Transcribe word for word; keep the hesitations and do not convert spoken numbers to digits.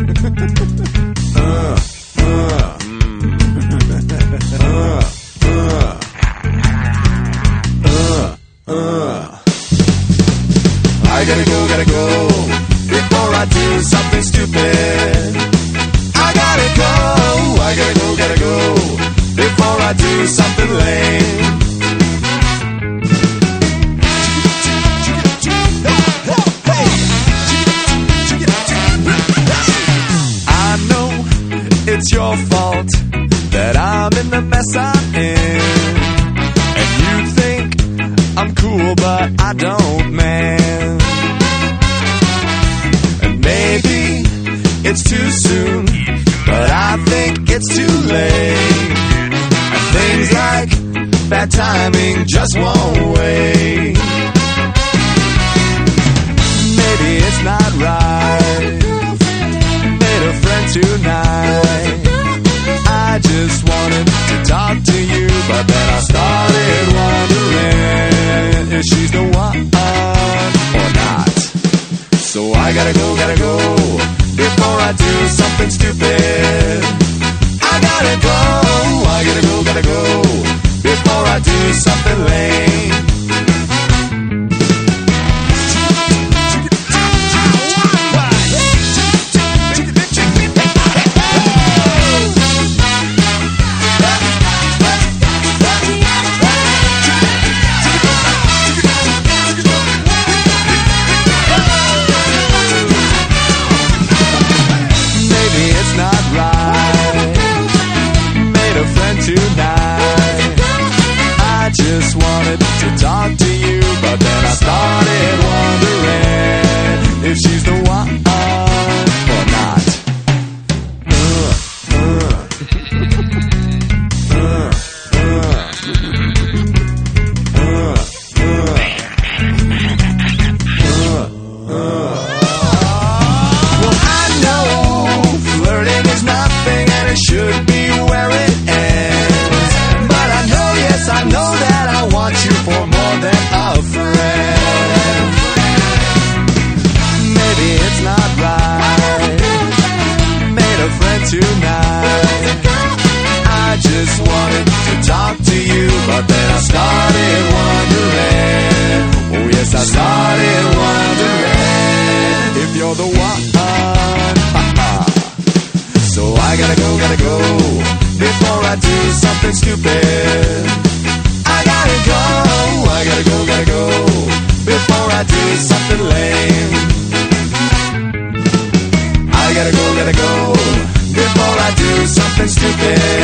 uh, uh, mm. uh, uh, uh, uh. I gotta go, gotta go before I do something stupid. I gotta go, I gotta go, gotta go before I do something lame. I know it's your fault that I'm in the mess I'm in, and you think I'm cool, but I don't, man. And maybe it's too soon, but I think it's too late. And things like bad timing just won't wait. Maybe it's not right. Made a friend tonight. I just wanted to talk to you, but then I started wondering if she's the one or not. So I gotta go, gotta go before I do something stupid. I gotta go, I gotta go, gotta go before I do something lame. Tonight, I just wanted to talk to you, but then I started wondering if she's the one or not. Uh, uh. uh, uh. uh, uh. uh. Well, I know flirting is nothing and it should be where it ends, but I know, yes, I know that I want you for more than a friend. Maybe it's not right. Made a friend tonight. I just wanted to talk to you, but then I started wondering. Oh yes, I started wondering if you're the one. So I gotta go, gotta go before I do something stupid. I gotta go, I gotta go, gotta go before I do something lame. I gotta go, gotta go before I do something stupid.